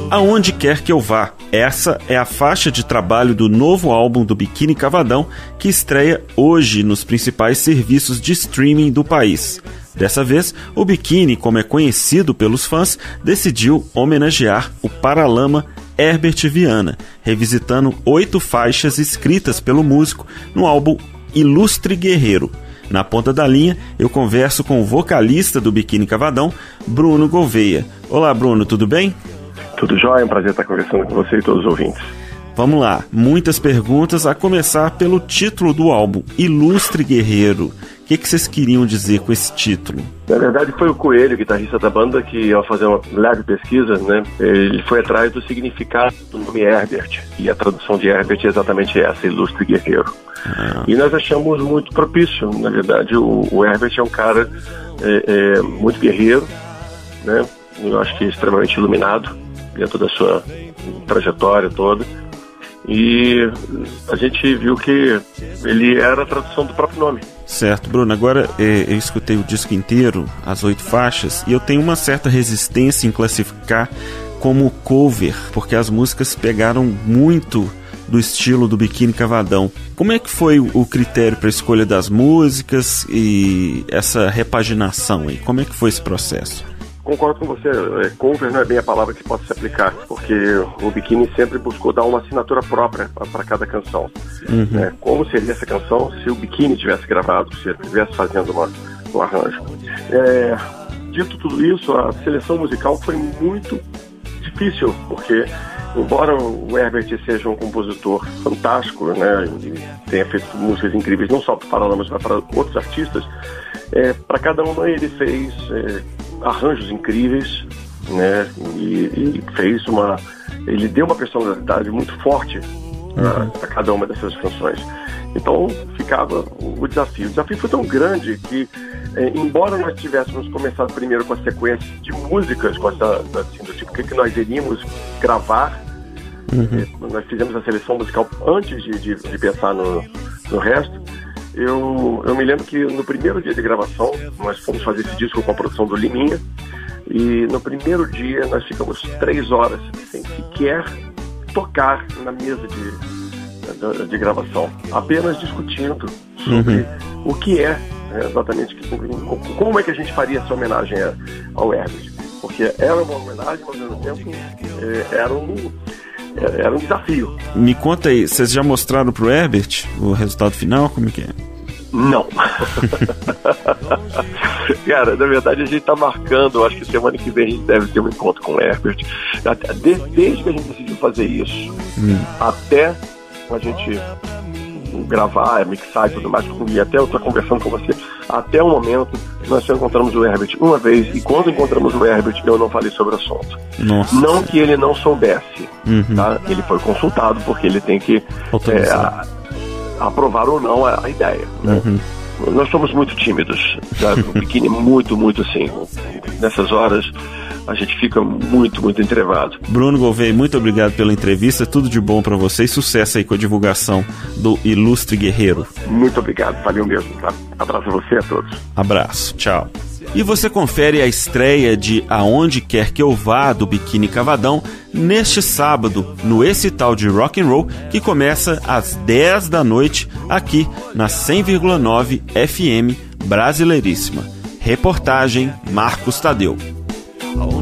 Aonde Quer Que Eu Vá. Essa é a faixa de trabalho do novo álbum do Biquíni Cavadão, que estreia hoje nos principais serviços de streaming do país. Dessa vez, o Biquíni, como é conhecido pelos fãs, decidiu homenagear o Paralama Herbert Viana, revisitando 8 faixas escritas pelo músico no álbum Ilustre Guerreiro. Na ponta da linha, eu converso com o vocalista do Biquíni Cavadão, Bruno Gouveia. Olá, Bruno, tudo bem? Tudo jóia, é um prazer estar conversando com você e todos os ouvintes. Vamos lá, muitas perguntas, a começar pelo título do álbum, Ilustre Guerreiro. O que vocês queriam dizer com esse título? Na verdade, foi o Coelho, guitarrista da banda, que ao fazer uma leve pesquisa, né, ele foi atrás do significado do nome Herbert. E a tradução de Herbert é exatamente essa, Ilustre Guerreiro. E nós achamos muito propício. Na verdade, o Herbert é um cara muito guerreiro, né? Eu acho que extremamente iluminado dentro da sua trajetória toda. E a gente viu que ele era a tradução do próprio nome. Certo, Bruno. Agora eu escutei o disco inteiro, as 8 faixas, e eu tenho uma certa resistência em classificar como cover, porque as músicas pegaram muito do estilo do Biquíni Cavadão. Como é que foi o critério para a escolha das músicas e essa repaginação aí? Como é que foi esse processo? Concordo com você, cover não é bem a palavra que pode se aplicar, porque o Biquíni sempre buscou dar uma assinatura própria para cada canção. Como seria essa canção se o Biquíni tivesse gravado, se ele estivesse fazendo um arranjo. Dito tudo isso, a seleção musical foi muito difícil, porque embora o Herbert seja um compositor fantástico, né, e tenha feito músicas incríveis não só para Paralamas, mas para outros artistas, para cada uma ele fez arranjos incríveis, né, e fez ele deu uma personalidade muito forte a cada uma dessas canções. Então ficava o desafio. O desafio foi tão grande que, embora nós tivéssemos começado primeiro com a sequência de músicas, do tipo que nós iríamos gravar, nós fizemos a seleção musical antes de pensar no resto. Eu me lembro que no primeiro dia de gravação, nós fomos fazer esse disco com a produção do Liminha, e no primeiro dia nós ficamos 3 horas sem sequer tocar na mesa de gravação, apenas discutindo sobre o que exatamente, como é que a gente faria essa homenagem ao Herbert, porque era uma homenagem, mas ao mesmo tempo era um desafio. Me conta aí, vocês já mostraram pro Herbert o resultado final? Como é que é? Não. Cara, na verdade a gente tá marcando, acho que semana que vem a gente deve ter um encontro com o Herbert. Desde que a gente decidiu fazer isso, até a gente gravar, mixar e tudo mais, e até eu tô conversando com você, até o momento nós só encontramos o Herbert uma vez, e quando encontramos o Herbert eu não falei sobre o assunto. Nossa. Não que ele não soubesse, tá? Ele foi consultado porque ele tem que aprovar ou não a ideia, né? Nós somos muito tímidos, sabe? O Biquíni é muito, muito assim, nessas horas a gente fica muito, muito entrevado. Bruno Gouveia, muito obrigado pela entrevista, tudo de bom para você e sucesso aí com a divulgação do Ilustre Guerreiro. Muito obrigado, valeu mesmo, tá? Abraço a você e a todos. Abraço, tchau. E você confere a estreia de Aonde Quer Que Eu Vá, do Biquíni Cavadão, neste sábado, no Esse Tal de Rock and Roll, que começa às 10 da noite, aqui na 100,9 FM Brasileiríssima. Reportagem Marcos Tadeu.